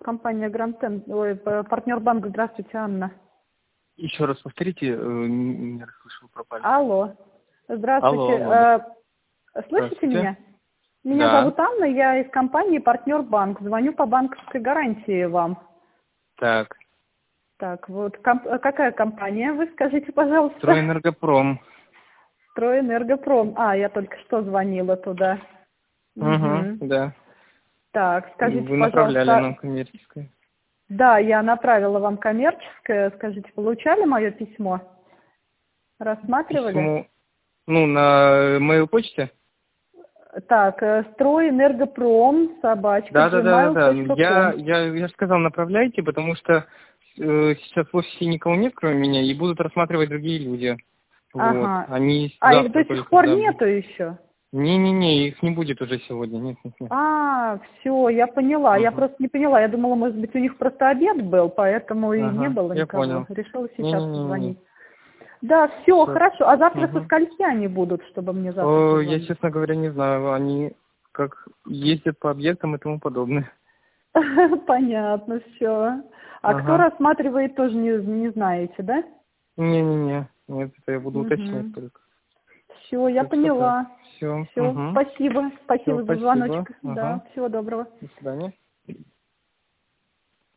Компания Грантен, партнер банка. Здравствуйте, Анна. Еще раз повторите, не расслышал, пропали. Алло. Здравствуйте. Алло, да. Слышите Здравствуйте. меня? Меня Да. зовут Анна, я из компании Партнер Банк. Звоню по банковской гарантии вам. Так. Так, вот какая компания? Вы скажите, пожалуйста. Стройэнергопром. Стройэнергопром. Я только что звонила туда. Угу, да. Так, скажите, Вы направляли пожалуйста. нам коммерческое. Да, я направила вам коммерческое. Скажите, получали мое письмо? Рассматривали? Письмо, на моей почте? Так, стройэнергопром, Да. @gmail.com. Я же сказал, направляйте, потому что сейчас в офисе никого нет, кроме меня, и будут рассматривать другие люди. Вот. Ага. Они Их завтра до сих только пор когда будут. нету еще? Не, их не будет уже сегодня. Нет. Все, я поняла. Я Угу. просто не поняла. Я думала, может быть, у них просто обед был, поэтому и не Ага, было я никого. понял. Решила сейчас Не. позвонить. Да, все, Всё. хорошо. А завтра со Угу. скольки они будут, чтобы мне завтра Я, позвонить? честно говоря, не знаю. Они как ездят по объектам и тому подобное. Понятно, все. А кто Ага. рассматривает, тоже не знаете, да? Не. Нет, это я буду уточнять Угу. только. Все, я Так что так. поняла. Все. Все, Угу. спасибо. Все, Спасибо за спасибо. звоночек. Да, Ага. всего доброго. До свидания.